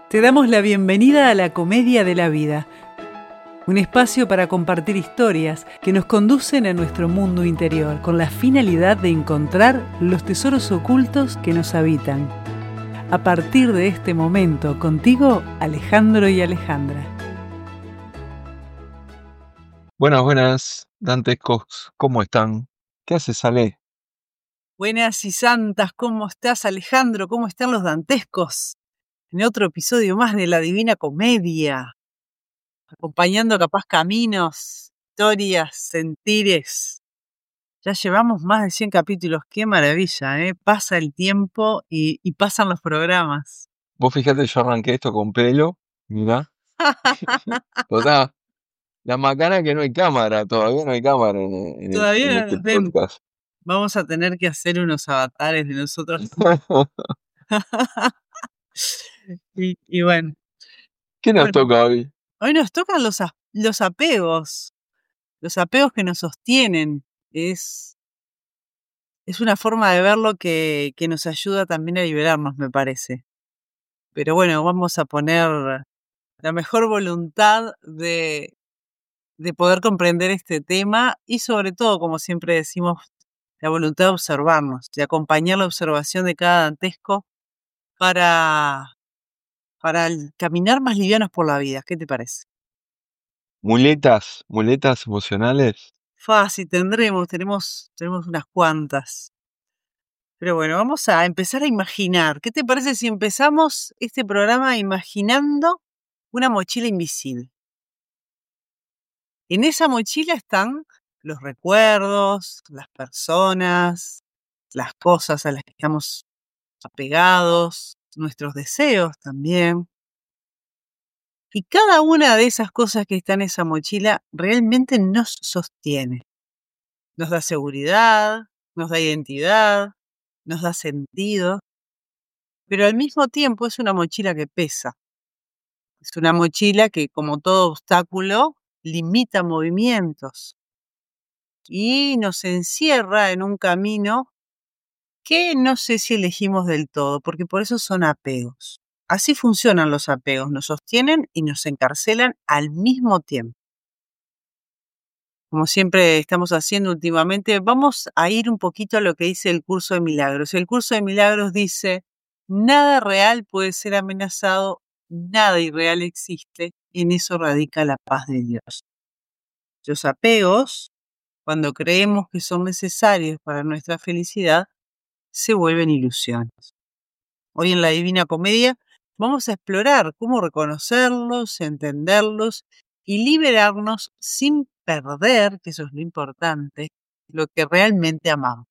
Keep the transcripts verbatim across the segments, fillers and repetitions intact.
Te damos la bienvenida a la Comedia de la Vida, un espacio para compartir historias que nos conducen a nuestro mundo interior con la finalidad de encontrar los tesoros ocultos que nos habitan. A partir de este momento, contigo, Alejandro y Alejandra. Buenas, buenas, dantescos, ¿cómo están? ¿Qué haces, Ale? Buenas y santas, ¿cómo estás, Alejandro? ¿Cómo están los dantescos? En otro episodio más de la Divina Comedia, acompañando capaz caminos, historias, sentires. Ya llevamos más de cien capítulos, qué maravilla, ¿eh? Pasa el tiempo y, y pasan los programas. Vos fíjate, yo arranqué esto con pelo, mirá. Total, la macana que no hay cámara, todavía no hay cámara en, en, Todavía en no este nos ven. podcast. Vamos a tener que hacer unos avatares de nosotros. y, y bueno. ¿Qué nos bueno, toca hoy? Hoy nos tocan los, a- los apegos, los apegos que nos sostienen. Es, es una forma de verlo que, que nos ayuda también a liberarnos, me parece. Pero bueno, vamos a poner la mejor voluntad de, de poder comprender este tema y sobre todo, como siempre decimos, la voluntad de observarnos, de acompañar la observación de cada dantesco para, para el- caminar más livianos por la vida. ¿Qué te parece? Muletas, muletas emocionales. Fácil, tendremos, tenemos, tenemos unas cuantas. Pero bueno, vamos a empezar a imaginar. ¿Qué te parece si empezamos este programa imaginando una mochila invisible? En esa mochila están los recuerdos, las personas, las cosas a las que estamos apegados, nuestros deseos también. Y cada una de esas cosas que está en esa mochila realmente nos sostiene. Nos da seguridad, nos da identidad, nos da sentido, pero al mismo tiempo es una mochila que pesa. Es una mochila que, como todo obstáculo, limita movimientos y nos encierra en un camino que no sé si elegimos del todo, porque por eso son apegos. Así funcionan los apegos, nos sostienen y nos encarcelan al mismo tiempo. Como siempre estamos haciendo últimamente, vamos a ir un poquito a lo que dice el Curso de Milagros. El Curso de Milagros dice, nada real puede ser amenazado, nada irreal existe, en eso radica la paz de Dios. Los apegos, cuando creemos que son necesarios para nuestra felicidad, se vuelven ilusiones. Hoy en la Divina Comedia vamos a explorar cómo reconocerlos, entenderlos y liberarnos sin perder, que eso es lo importante, lo que realmente amamos.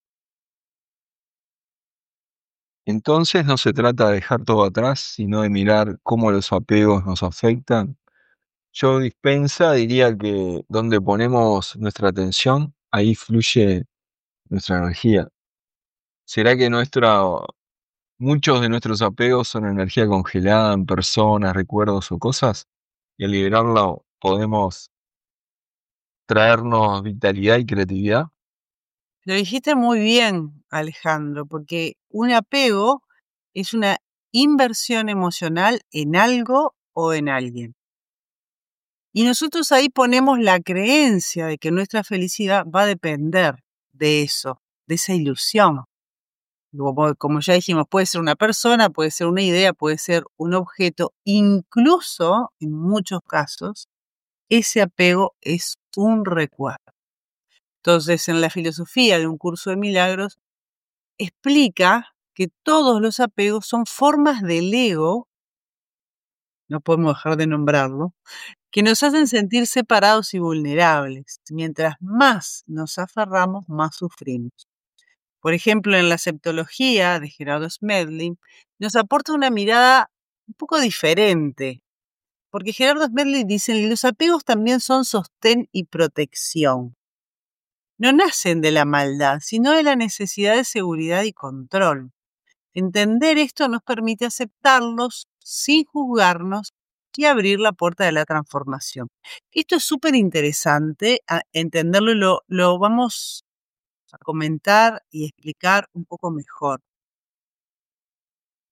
Entonces no se trata de dejar todo atrás, sino de mirar cómo los apegos nos afectan. Yo dispensa diría que donde ponemos nuestra atención, ahí fluye nuestra energía. ¿Será que nuestra, muchos de nuestros apegos son energía congelada en personas, recuerdos o cosas? Y al liberarlo podemos traernos vitalidad y creatividad. Lo dijiste muy bien, Alejandro, porque un apego es una inversión emocional en algo o en alguien. Y nosotros ahí ponemos la creencia de que nuestra felicidad va a depender de eso, de esa ilusión. Como, como ya dijimos, puede ser una persona, puede ser una idea, puede ser un objeto, incluso en muchos casos, ese apego es un recuerdo. Entonces, en la filosofía de un curso de milagros, explica que todos los apegos son formas del ego, no podemos dejar de nombrarlo, que nos hacen sentir separados y vulnerables. Mientras más nos aferramos, más sufrimos. Por ejemplo, en la septología de Gerardo Smedley, nos aporta una mirada un poco diferente, porque Gerardo Smedley dice que los apegos también son sostén y protección. No nacen de la maldad, sino de la necesidad de seguridad y control. Entender esto nos permite aceptarlos sin juzgarnos y abrir la puerta de la transformación. Esto es súper interesante, entenderlo y lo, lo vamos a comentar y explicar un poco mejor.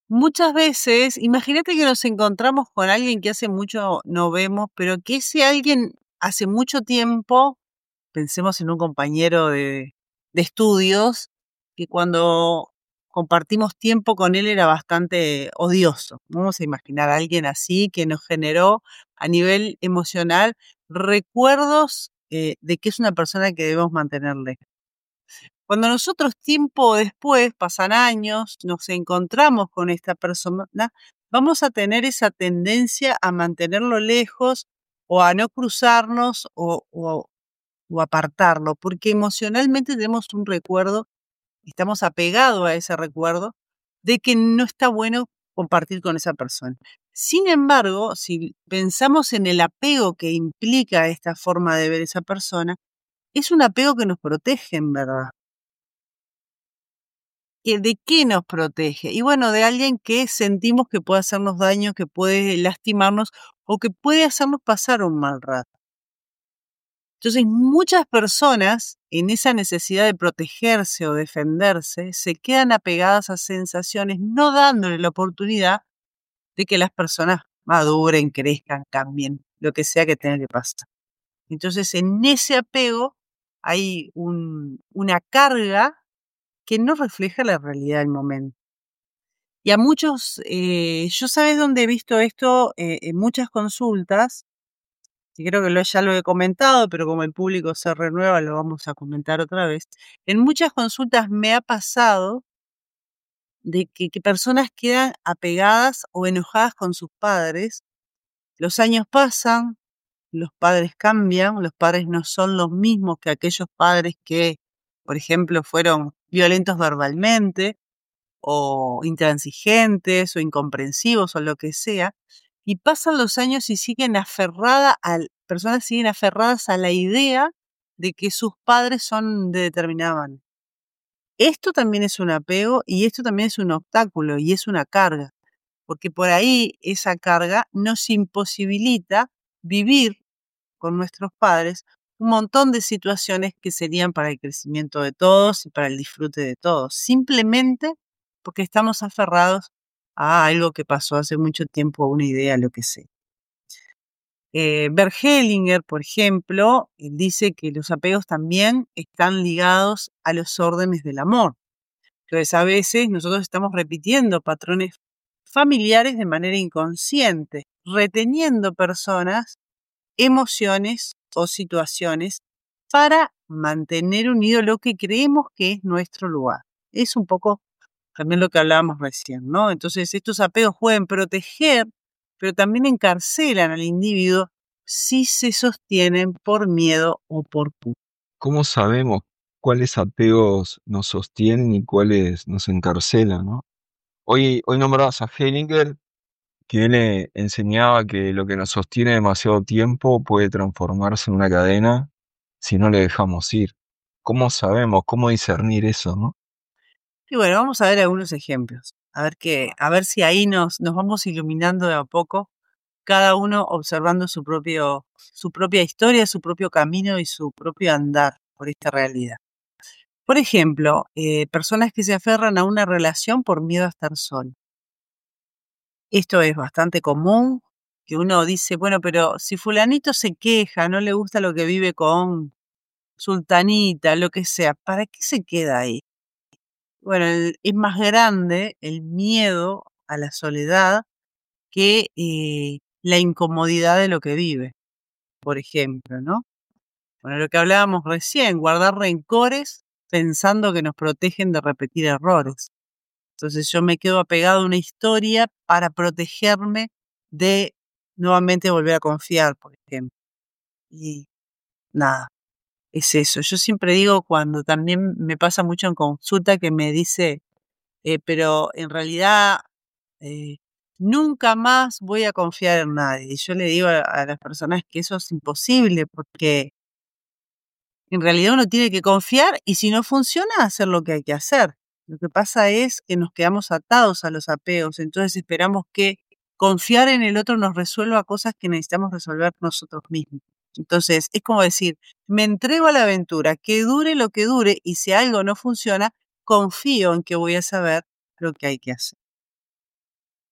Muchas veces, imagínate que nos encontramos con alguien que hace mucho no vemos, pero que ese alguien hace mucho tiempo, pensemos en un compañero de, de estudios, que cuando compartimos tiempo con él era bastante odioso. Vamos a imaginar a alguien así que nos generó a nivel emocional recuerdos eh, de que es una persona que debemos mantenerle. Cuando nosotros tiempo después, pasan años, nos encontramos con esta persona, vamos a tener esa tendencia a mantenerlo lejos o a no cruzarnos o, o, o apartarlo, porque emocionalmente tenemos un recuerdo, estamos apegados a ese recuerdo de que no está bueno compartir con esa persona. Sin embargo, si pensamos en el apego que implica esta forma de ver esa persona, es un apego que nos protege, en verdad. ¿De qué nos protege? Y bueno, de alguien que sentimos que puede hacernos daño, que puede lastimarnos o que puede hacernos pasar un mal rato. Entonces, muchas personas en esa necesidad de protegerse o defenderse se quedan apegadas a sensaciones, no dándole la oportunidad de que las personas maduren, crezcan, cambien, lo que sea que tenga que pasar. Entonces, en ese apego hay un, una carga que no refleja la realidad del momento. Y a muchos, eh, yo sabes dónde he visto esto eh, en muchas consultas, y creo que lo, ya lo he comentado, pero como el público se renueva, lo vamos a comentar otra vez. En muchas consultas me ha pasado de que, que personas quedan apegadas o enojadas con sus padres. Los años pasan, los padres cambian, los padres no son los mismos que aquellos padres que, por ejemplo, fueron violentos verbalmente, o intransigentes o incomprensivos o lo que sea, y pasan los años y siguen aferradas al, personas siguen aferradas a la idea de que sus padres son de determinada manera. Esto también es un apego y esto también es un obstáculo y es una carga, porque por ahí esa carga nos imposibilita vivir con nuestros padres un montón de situaciones que serían para el crecimiento de todos y para el disfrute de todos, simplemente porque estamos aferrados a algo que pasó hace mucho tiempo, a una idea, lo que sea. Eh, Bert Hellinger, por ejemplo, él dice que los apegos también están ligados a los órdenes del amor. Entonces, a veces nosotros estamos repitiendo patrones familiares de manera inconsciente, reteniendo personas, emociones o situaciones para mantener unido lo que creemos que es nuestro lugar. Es un poco también lo que hablábamos recién, ¿no? Entonces, estos apegos pueden proteger, pero también encarcelan al individuo si se sostienen por miedo o por culpa. ¿Cómo sabemos cuáles apegos nos sostienen y cuáles nos encarcelan, ¿no? Hoy, hoy nombrabas a Hellinger, que él eh, enseñaba que lo que nos sostiene demasiado tiempo puede transformarse en una cadena si no le dejamos ir. ¿Cómo sabemos, cómo discernir eso, no? Y bueno, vamos a ver algunos ejemplos, a ver que, a ver si ahí nos, nos vamos iluminando de a poco, cada uno observando su propio, su propia historia, su propio camino y su propio andar por esta realidad. Por ejemplo, eh, personas que se aferran a una relación por miedo a estar solo. Esto es bastante común, que uno dice, bueno, pero si fulanito se queja, no le gusta lo que vive con sultanita, lo que sea, ¿para qué se queda ahí? Bueno, el- es más grande el miedo a la soledad que eh, la incomodidad de lo que vive, por ejemplo, ¿no? Bueno, lo que hablábamos recién, guardar rencores pensando que nos protegen de repetir errores. Entonces yo me quedo apegado a una historia para protegerme de nuevamente volver a confiar, por ejemplo. Y nada, es eso. Yo siempre digo cuando también me pasa mucho en consulta que me dice, eh, pero en realidad eh, nunca más voy a confiar en nadie. Y yo le digo a, a las personas que eso es imposible porque en realidad uno tiene que confiar y si no funciona, hacer lo que hay que hacer. Lo que pasa es que nos quedamos atados a los apegos, entonces esperamos que confiar en el otro nos resuelva cosas que necesitamos resolver nosotros mismos. Entonces, es como decir, me entrego a la aventura, que dure lo que dure, y si algo no funciona, confío en que voy a saber lo que hay que hacer.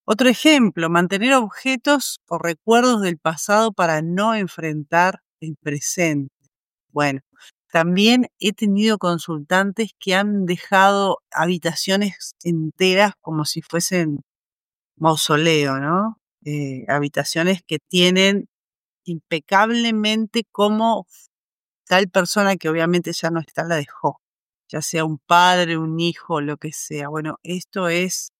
Otro ejemplo, mantener objetos o recuerdos del pasado para no enfrentar el presente. Bueno, también he tenido consultantes que han dejado habitaciones enteras como si fuesen mausoleo, ¿no? Eh, habitaciones que tienen impecablemente como tal persona que obviamente ya no está la dejó, ya sea un padre, un hijo, lo que sea. Bueno, esto es,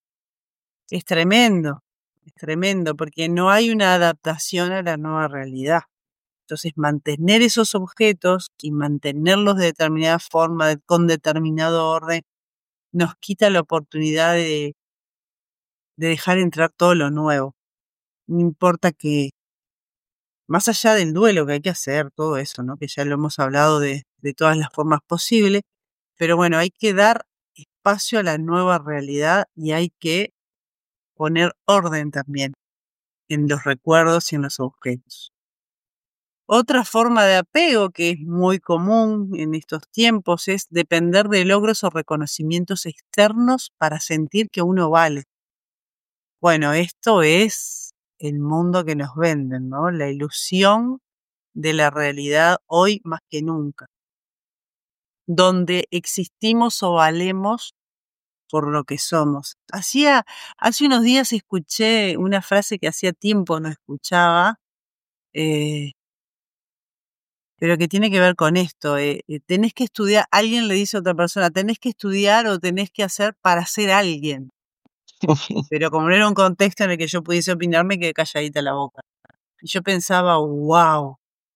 es tremendo, es tremendo porque no hay una adaptación a la nueva realidad. Entonces, mantener esos objetos y mantenerlos de determinada forma, de- con determinado orden, nos quita la oportunidad de, de dejar entrar todo lo nuevo. No importa que, más allá del duelo que hay que hacer, todo eso, ¿no? Que ya lo hemos hablado de, de todas las formas posibles, pero bueno, hay que dar espacio a la nueva realidad y hay que poner orden también en los recuerdos y en los objetos. Otra forma de apego que es muy común en estos tiempos es depender de logros o reconocimientos externos para sentir que uno vale. Bueno, esto es el mundo que nos venden, ¿no? La ilusión de la realidad hoy más que nunca, donde existimos o valemos por lo que somos. Hacía, hace unos días escuché una frase que hacía tiempo no escuchaba, eh, pero que tiene que ver con esto. Eh, eh, tenés que estudiar, alguien le dice a otra persona, tenés que estudiar o tenés que hacer para ser alguien. Pero como no era un contexto en el que yo pudiese opinar, me quedé calladita la boca. Y yo pensaba, wow,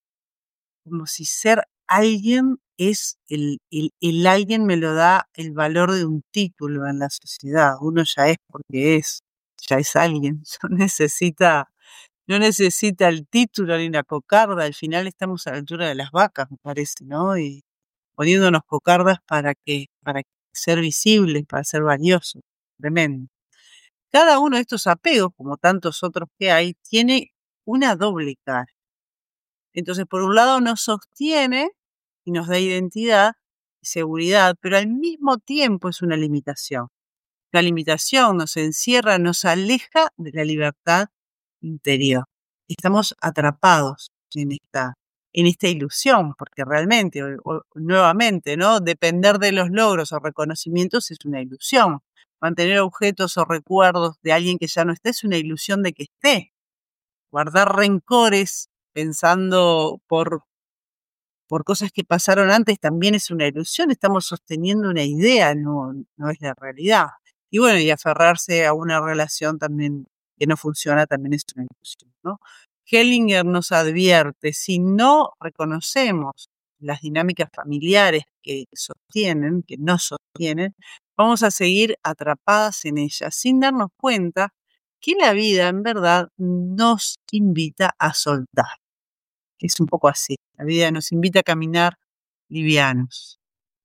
como si ser alguien es el, el, el alguien me lo da el valor de un título en la sociedad. Uno ya es porque es, ya es alguien. No necesita, no necesita el título ni la cocarda. Al final estamos a la altura de las vacas, me parece, ¿no? Y poniéndonos cocardas para que, para ser visibles, para ser valiosos. Tremendo. Cada uno de estos apegos, como tantos otros que hay, tiene una doble cara. Entonces, por un lado nos sostiene y nos da identidad y seguridad, pero al mismo tiempo es una limitación. La limitación nos encierra, nos aleja de la libertad interior. Estamos atrapados en esta, en esta ilusión, porque realmente, o- o- nuevamente, ¿no? Depender de los logros o reconocimientos es una ilusión. Mantener objetos o recuerdos de alguien que ya no está es una ilusión de que esté. Guardar rencores pensando por por cosas que pasaron antes también es una ilusión, estamos sosteniendo una idea, no, no es la realidad. Y bueno, y aferrarse a una relación también que no funciona también es una ilusión, ¿no? Hellinger nos advierte, si no reconocemos las dinámicas familiares que sostienen, que nos sostienen, vamos a seguir atrapadas en ellas sin darnos cuenta que la vida en verdad nos invita a soltar. Es un poco así. La vida nos invita a caminar livianos.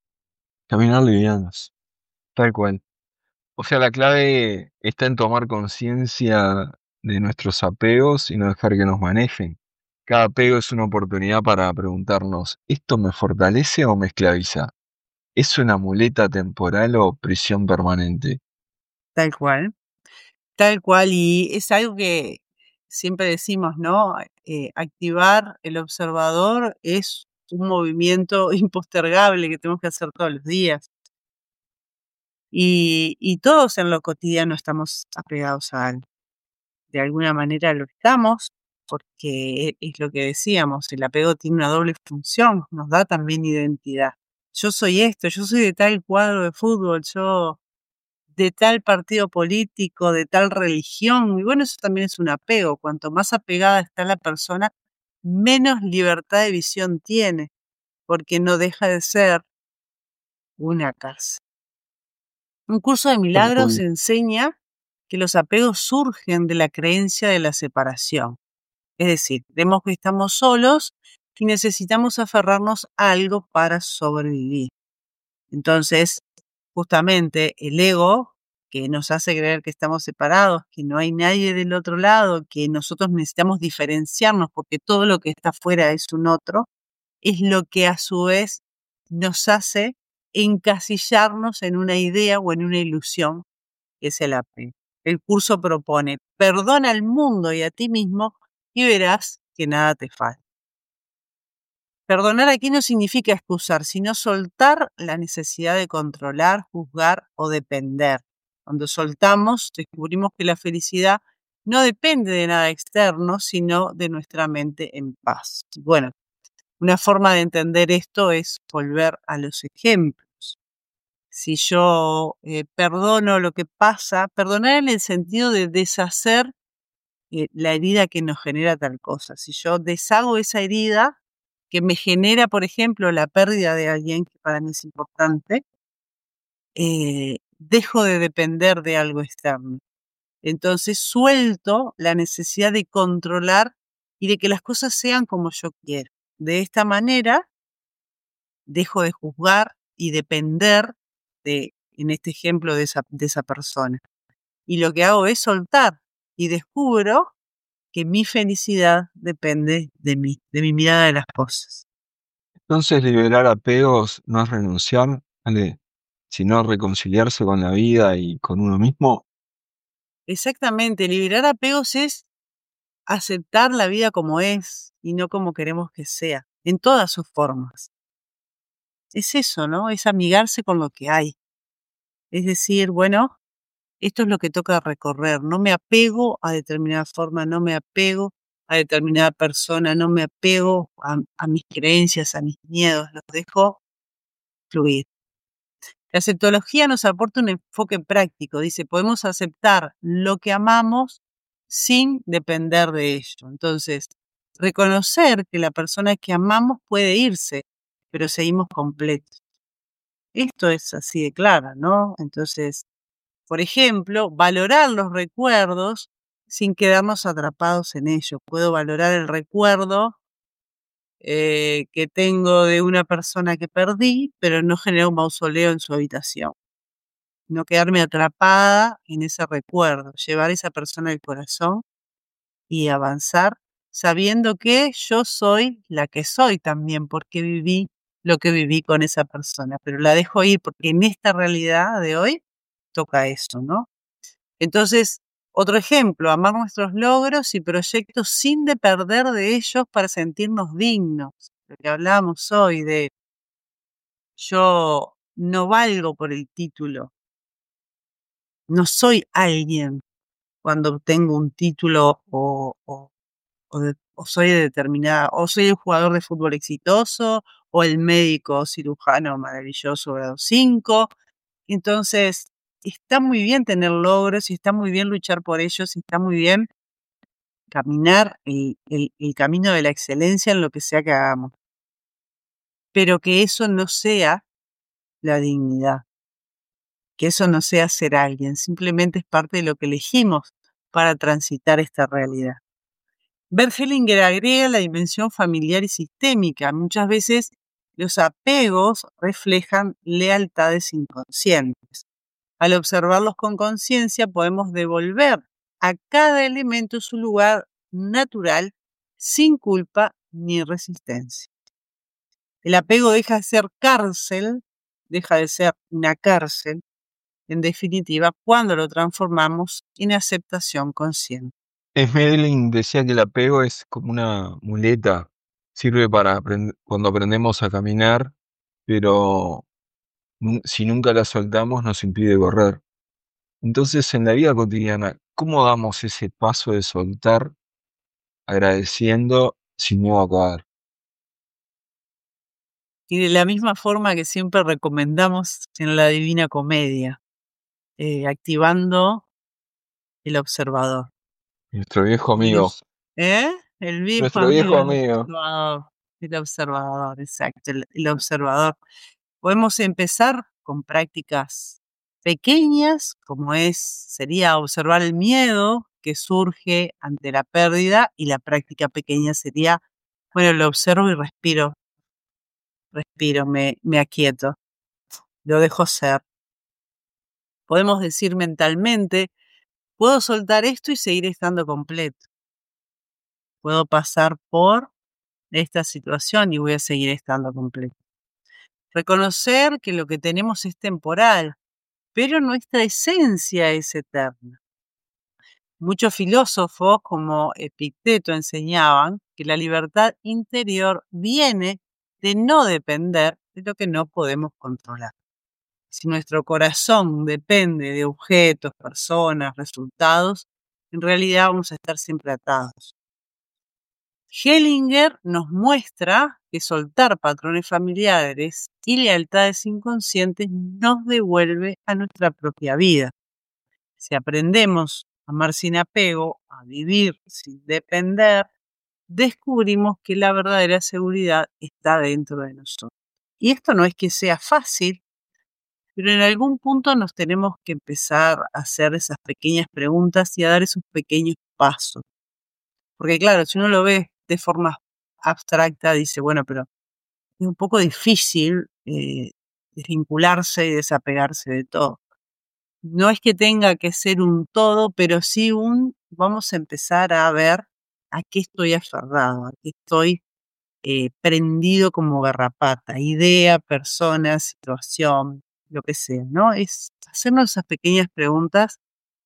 Caminar livianos, tal cual. O sea, la clave está en tomar conciencia de nuestros apegos y no dejar que nos manejen. Cada apego es una oportunidad para preguntarnos, ¿esto me fortalece o me esclaviza? ¿Es una muleta temporal o prisión permanente? Tal cual. Tal cual. Y es algo que siempre decimos, ¿no? Eh, activar el observador es un movimiento impostergable que tenemos que hacer todos los días. Y, y todos en lo cotidiano estamos apegados a algo. De alguna manera lo estamos, porque es lo que decíamos, el apego tiene una doble función, nos da también identidad. Yo soy esto, yo soy de tal cuadro de fútbol, yo de tal partido político, de tal religión, y bueno, eso también es un apego. Cuanto más apegada está la persona, menos libertad de visión tiene, porque no deja de ser una casa. Un curso de Tal milagros cual. enseña que los apegos surgen de la creencia de la separación. Es decir, creemos que estamos solos y necesitamos aferrarnos a algo para sobrevivir. Entonces, justamente el ego, que nos hace creer que estamos separados, que no hay nadie del otro lado, que nosotros necesitamos diferenciarnos porque todo lo que está afuera es un otro, es lo que a su vez nos hace encasillarnos en una idea o en una ilusión, que es el apego. El curso propone: perdona al mundo y a ti mismo y verás que nada te falta. Perdonar aquí no significa excusar, sino soltar la necesidad de controlar, juzgar o depender. Cuando soltamos, descubrimos que la felicidad no depende de nada externo, sino de nuestra mente en paz. Bueno, una forma de entender esto es volver a los ejemplos. Si yo eh, perdono lo que pasa, perdonar en el sentido de deshacer eh, la herida que nos genera tal cosa. Si yo deshago esa herida que me genera, por ejemplo, la pérdida de alguien, que para mí es importante, eh, dejo de depender de algo externo. Entonces suelto la necesidad de controlar y de que las cosas sean como yo quiero. De esta manera, dejo de juzgar y depender de, en este ejemplo, de esa, de esa persona. Y lo que hago es soltar y descubro que mi felicidad depende de mí, de mi mirada de las cosas. Entonces, liberar apegos no es renunciar, Ale, sino reconciliarse con la vida y con uno mismo. Exactamente, liberar apegos es aceptar la vida como es y no como queremos que sea, en todas sus formas. Es eso, ¿no? Es amigarse con lo que hay. Es decir, bueno, esto es lo que toca recorrer. No me apego a determinada forma, no me apego a determinada persona, no me apego a, a mis creencias, a mis miedos, los dejo fluir. La aceptología nos aporta un enfoque práctico. Dice, podemos aceptar lo que amamos sin depender de ello. Entonces, reconocer que la persona que amamos puede irse, pero seguimos completos. Esto es así de claro, ¿no? Entonces, por ejemplo, valorar los recuerdos sin quedarnos atrapados en ellos. Puedo valorar el recuerdo eh, que tengo de una persona que perdí, pero no generar un mausoleo en su habitación. No quedarme atrapada en ese recuerdo, llevar a esa persona al corazón y avanzar sabiendo que yo soy la que soy también, porque viví lo que viví con esa persona, pero la dejo ir porque en esta realidad de hoy toca eso, ¿no? Entonces, otro ejemplo, amar nuestros logros y proyectos sin de perder de ellos para sentirnos dignos. Lo que hablamos hoy de yo no valgo por el título, no soy alguien cuando obtengo un título o, o, o, de, o soy de determinada, o soy el jugador de fútbol exitoso, o el médico cirujano maravilloso grado cinco. Entonces, está muy bien tener logros y está muy bien luchar por ellos y está muy bien caminar el, el, el camino de la excelencia en lo que sea que hagamos. Pero que eso no sea la dignidad, que eso no sea ser alguien, simplemente es parte de lo que elegimos para transitar esta realidad. Bert Hellinger agrega la dimensión familiar y sistémica. Muchas veces los apegos reflejan lealtades inconscientes. Al observarlos con conciencia podemos devolver a cada elemento su lugar natural sin culpa ni resistencia. El apego deja de ser cárcel, deja de ser una cárcel, en definitiva, cuando lo transformamos en aceptación consciente. Smedlin decía que el apego es como una muleta, sirve para aprend- cuando aprendemos a caminar, pero nun- si nunca la soltamos nos impide correr. Entonces, en la vida cotidiana, ¿cómo damos ese paso de soltar agradeciendo sin miedo a caer? Y de la misma forma que siempre recomendamos en la Divina Comedia, eh, activando el observador. Nuestro viejo El, amigo, ¿eh? El viejo nuestro amigo, viejo el amigo. observador. El observador, exacto, el, el observador. Podemos empezar con prácticas pequeñas, como es, sería observar el miedo que surge ante la pérdida, y la práctica pequeña sería, bueno, lo observo y respiro, respiro, me, me aquieto, lo dejo ser. Podemos decir mentalmente, puedo soltar esto y seguir estando completo. Puedo pasar por esta situación y voy a seguir estando completo. Reconocer que lo que tenemos es temporal, pero nuestra esencia es eterna. Muchos filósofos como Epicteto enseñaban que la libertad interior viene de no depender de lo que no podemos controlar. Si nuestro corazón depende de objetos, personas, resultados, en realidad vamos a estar siempre atados. Hellinger nos muestra que soltar patrones familiares y lealtades inconscientes nos devuelve a nuestra propia vida. Si aprendemos a amar sin apego, a vivir sin depender, descubrimos que la verdadera seguridad está dentro de nosotros. Y esto no es que sea fácil, pero en algún punto nos tenemos que empezar a hacer esas pequeñas preguntas y a dar esos pequeños pasos. Porque claro, si uno lo ve de forma abstracta, dice, bueno, pero es un poco difícil eh, desvincularse y desapegarse de todo. No es que tenga que ser un todo, pero sí un, vamos a empezar a ver a qué estoy aferrado, a qué estoy eh, prendido como garrapata, idea, persona, situación, lo que sea, ¿no? Es hacernos esas pequeñas preguntas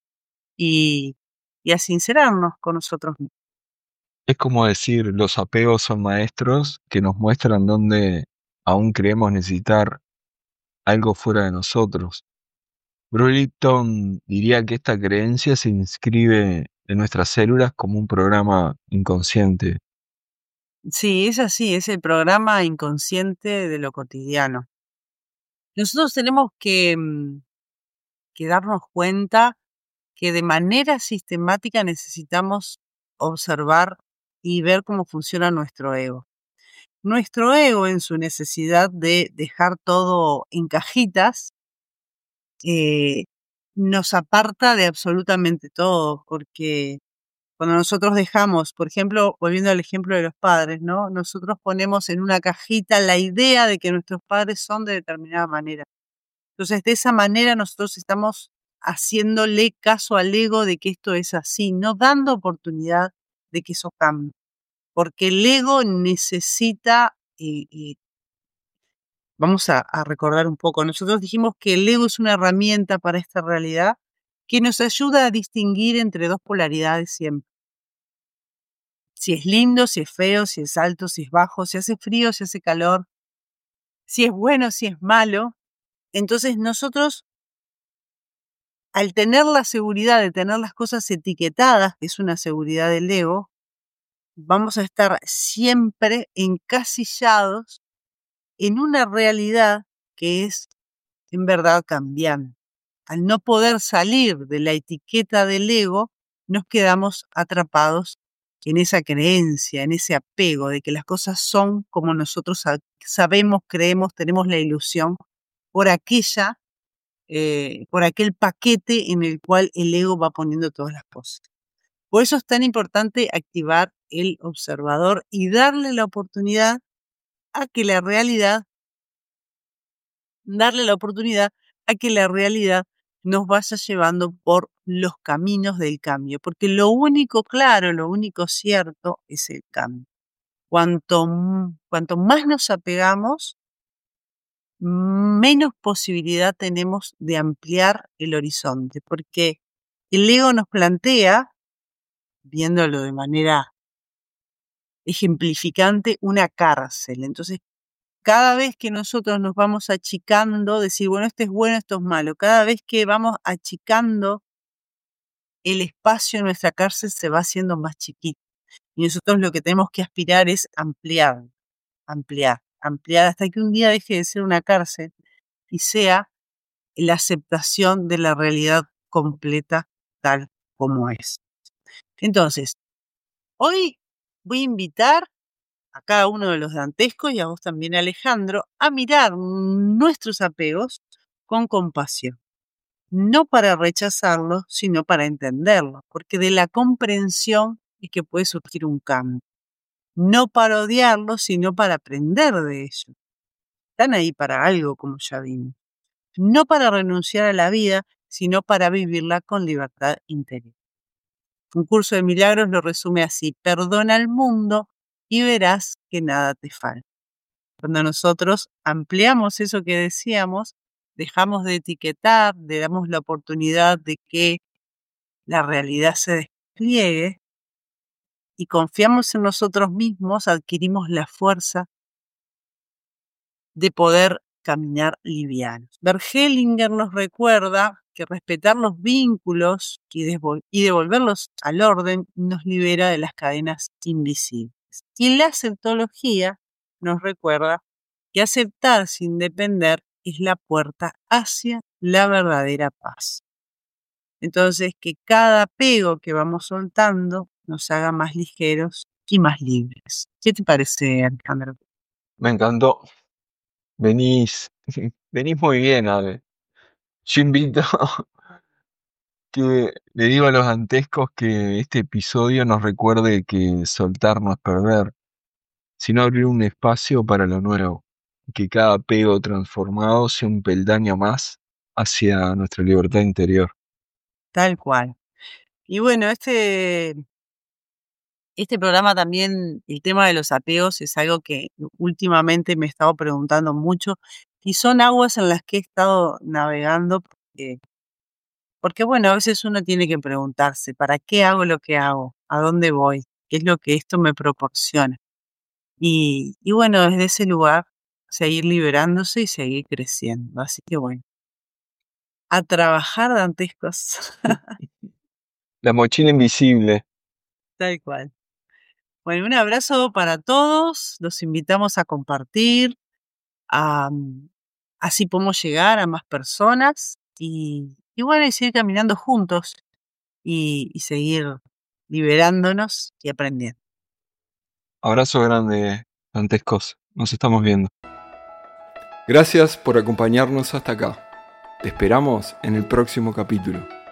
y, y a sincerarnos con nosotros mismos. Es como decir, los apegos son maestros que nos muestran dónde aún creemos necesitar algo fuera de nosotros. Bruce Lipton diría que esta creencia se inscribe en nuestras células como un programa inconsciente. Sí, es así, es el programa inconsciente de lo cotidiano. Nosotros tenemos que, mm, que darnos cuenta que de manera sistemática necesitamos observar y ver cómo funciona nuestro ego. Nuestro ego, en su necesidad de dejar todo en cajitas, eh, nos aparta de absolutamente todo, porque cuando nosotros dejamos, por ejemplo, volviendo al ejemplo de los padres, ¿no? Nosotros ponemos en una cajita la idea de que nuestros padres son de determinada manera. Entonces, de esa manera nosotros estamos haciéndole caso al ego de que esto es así, no dando oportunidad de que eso cambie. Porque el ego necesita, eh, eh, vamos a, a recordar un poco, nosotros dijimos que el ego es una herramienta para esta realidad que nos ayuda a distinguir entre dos polaridades siempre. Si es lindo, si es feo, si es alto, si es bajo, si hace frío, si hace calor, si es bueno, si es malo. Entonces nosotros, al tener la seguridad de tener las cosas etiquetadas, que es una seguridad del ego, vamos a estar siempre encasillados en una realidad que es en verdad cambiante. Al no poder salir de la etiqueta del ego, nos quedamos atrapados en esa creencia, en ese apego de que las cosas son como nosotros sabemos, creemos, tenemos la ilusión por aquella, eh, por aquel paquete en el cual el ego va poniendo todas las cosas. Por eso es tan importante activar el observador y darle la oportunidad a que la realidad, darle la oportunidad a que la realidad nos vaya llevando por los caminos del cambio, porque lo único claro, lo único cierto es el cambio. Cuanto, cuanto más nos apegamos, menos posibilidad tenemos de ampliar el horizonte, porque el ego nos plantea, viéndolo de manera ejemplificante, una cárcel. Entonces, cada vez que nosotros nos vamos achicando, decir, bueno, esto es bueno, esto es malo, cada vez que vamos achicando el espacio en nuestra cárcel se va haciendo más chiquito. Y nosotros lo que tenemos que aspirar es ampliar, ampliar, ampliar, hasta que un día deje de ser una cárcel y sea la aceptación de la realidad completa tal como es. Entonces, hoy voy a invitar a cada uno de los dantescos y a vos también, Alejandro, a mirar nuestros apegos con compasión. No para rechazarlos, sino para entenderlos, porque de la comprensión es que puede surgir un cambio. No para odiarlos, sino para aprender de ellos. Están ahí para algo, como ya vimos. No para renunciar a la vida, sino para vivirla con libertad interior. Un curso de milagros lo resume así: perdona al mundo y verás que nada te falta. Cuando nosotros ampliamos eso que decíamos, dejamos de etiquetar, le damos la oportunidad de que la realidad se despliegue y confiamos en nosotros mismos, adquirimos la fuerza de poder caminar livianos. Bert Hellinger nos recuerda que respetar los vínculos y, y devolverlos al orden nos libera de las cadenas invisibles. Y la aceptología nos recuerda que aceptar sin depender es la puerta hacia la verdadera paz. Entonces, que cada apego que vamos soltando nos haga más ligeros y más libres. ¿Qué te parece, Alejandro? Me encantó. Venís, venís muy bien, Ale. Yo invito que le digo a los antescos que este episodio nos recuerde que soltar no es perder, sino abrir un espacio para lo nuevo. Que cada apego transformado sea un peldaño más hacia nuestra libertad interior. Tal cual. Y bueno, este, este programa también, el tema de los apegos es algo que últimamente me he estado preguntando mucho y son aguas en las que he estado navegando porque, porque bueno, a veces uno tiene que preguntarse, ¿para qué hago lo que hago? ¿A dónde voy? ¿Qué es lo que esto me proporciona? Y, y bueno, desde ese lugar, seguir liberándose y seguir creciendo. Así que bueno, a trabajar, dantescos. La mochila invisible. Tal cual. Bueno, un abrazo para todos. Los invitamos a compartir. A, así podemos llegar a más personas. Y, y bueno, y seguir caminando juntos. Y, y seguir liberándonos y aprendiendo. Abrazo grande, antescos. Nos estamos viendo. Gracias por acompañarnos hasta acá. Te esperamos en el próximo capítulo.